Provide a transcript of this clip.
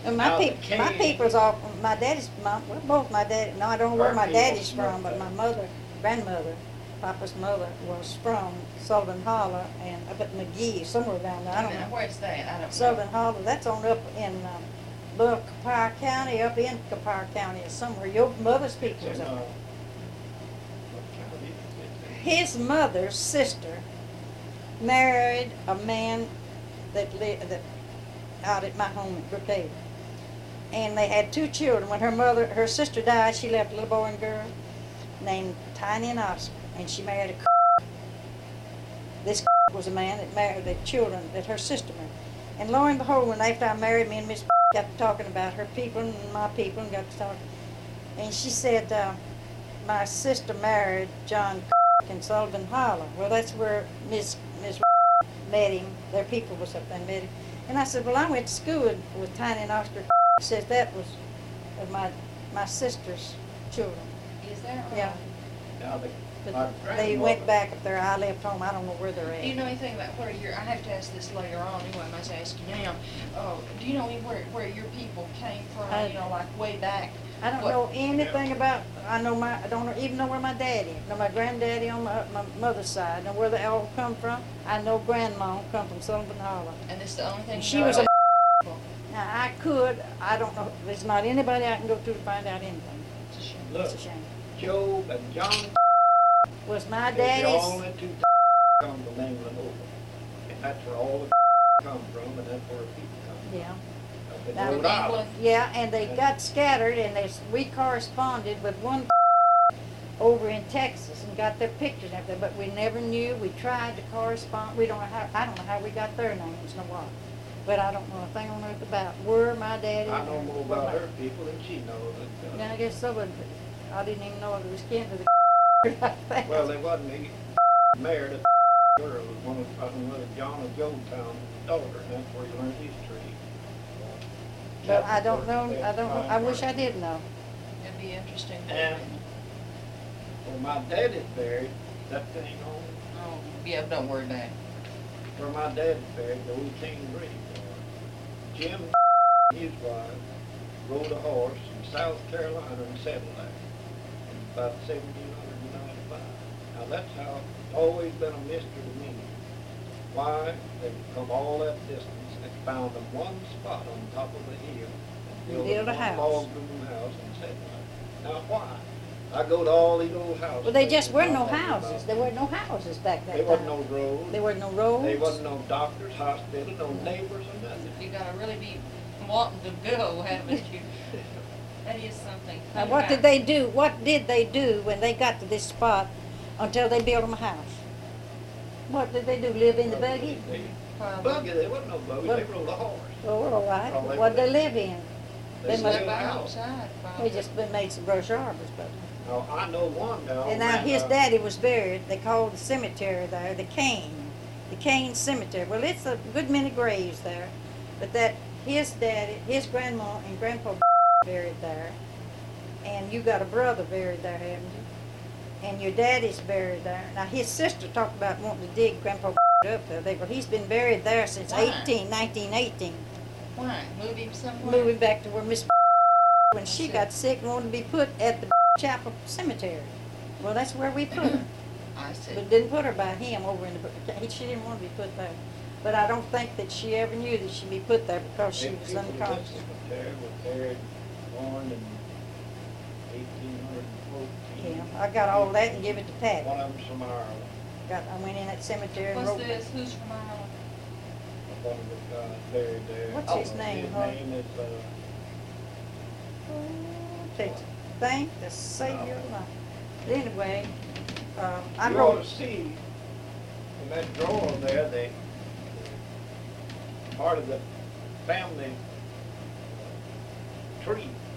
And Now, the my cane- people's all, my daddy's, well, both my dad, no, I don't know where Our my people's daddy's from, but from my mother, grandmother, Papa's mother was from Sullivan Hollow and up at McGee, somewhere down there, I don't know. Where's that? I don't know. Sullivan Hollow, that's on up in, Little Capar County, up in Capar County or somewhere. Your mother's people was It's in, up there. what county is it? His mother's sister married a man that out at my home at Brookhaven. And they had 2 children. When her sister died, she left a little boy and girl named Tiny and Oscar, and she married a This was a man that married the children that her sister married. And lo and behold, when after I married, me and Miss got to talking about her people and my people and got to talking. And she said, my sister married John in Sullivan Hollow. Well, that's where Miss met him. Their people was up there and met him. And I said, well, I went to school with Tiny and Oscar. Says that was my sister's children. Is that right? Yeah. Now, my But they grandmother- went back up there. I left home. I don't know where they're at. Do you know anything about where your, I have to ask this later on, anyway, I must ask you now. Do you know where your people came from, like way back? I don't What- know anything about. I don't even know where my daddy. I know my granddaddy on my mother's side. I know where they all come from. I know grandma come from Sullivan Hollow. And this is the only thing And you she know was a. about? Now I don't know. There's not anybody I can go to find out anything. It's a shame. Look, It's a shame. Job and John, Was my they all daddy's. went to come from England over. And that's where all the come from, and that's where people come from. Yeah. Up in Now, Rhode Island. Yeah, and they got scattered, and we corresponded with one over in Texas and got their pictures and everything, but we never knew. We tried to correspond. We don't know how. I don't know how we got their names nor what, but I don't know a thing on earth about where my daddy. I know or more where about my- her people than she knows. Yeah, I guess so, but I didn't even know it was kin to the. Well, they wasn't he married a girl, was one of, I don't know, John of Jonestown's daughter, and that's where he learned history. But I don't know. I don't know. I wish I did know. It'd be interesting. And where my dad is buried, that thing on, Oh, yeah, don't worry about it. where my dad is buried, the old King Bridge. Jim and his wife rode a horse in South Carolina and settled there in about 1795. Now that's how, it's always been a mystery to me. Why they come all that distance and found them one spot on top of the hill and Build a one house. log room house and settled there. Now why? I go to all these old houses. Well, they just weren't no I'm thinking houses. about There weren't no houses back that There wasn't time. no roads. There were no roads. There wasn't no doctors, hospital, no neighbors or nothing. You gotta really be wanting to go, haven't you? That is something. Now, what did they do? What did they do when they got to this spot until they built them a house? What did they do? Live in the buggy? Buggy, there wasn't no buggy, they What? rode a horse. Oh, all right. Oh, they What were- they live in? They They must- lived Live in a house. outside, They probably. just been made some brush arbors, but. Now, I know one now. And now his daddy was buried. They called the cemetery there the Kane Cemetery. Well, it's a good many graves there, but that his daddy, his grandma and grandpa buried there, and you got a brother buried there, haven't you? And your daddy's buried there. Now his sister talked about wanting to dig grandpa up there. Well, he's been buried there since Why? 1918. Why? Move him somewhere? Moving back to where Miss when she got sick and wanted to be put at the Chapel Cemetery. Well, that's where we put her. I see. But didn't put her by him over in the, she didn't want to be put there. But I don't think that she ever knew that she'd be put there because she was unconscious. Cemetery was buried, born in 1814. Yeah, I got all that and give it to Pat. One of them's from Ireland. I went in that cemetery and What's wrote. this? Who's from Ireland? One of the guys buried there. What's his name, His huh? name is, Take, thank the Savior of life. But anyway, I you ought to wrote. see in that drawer there, part of the family tree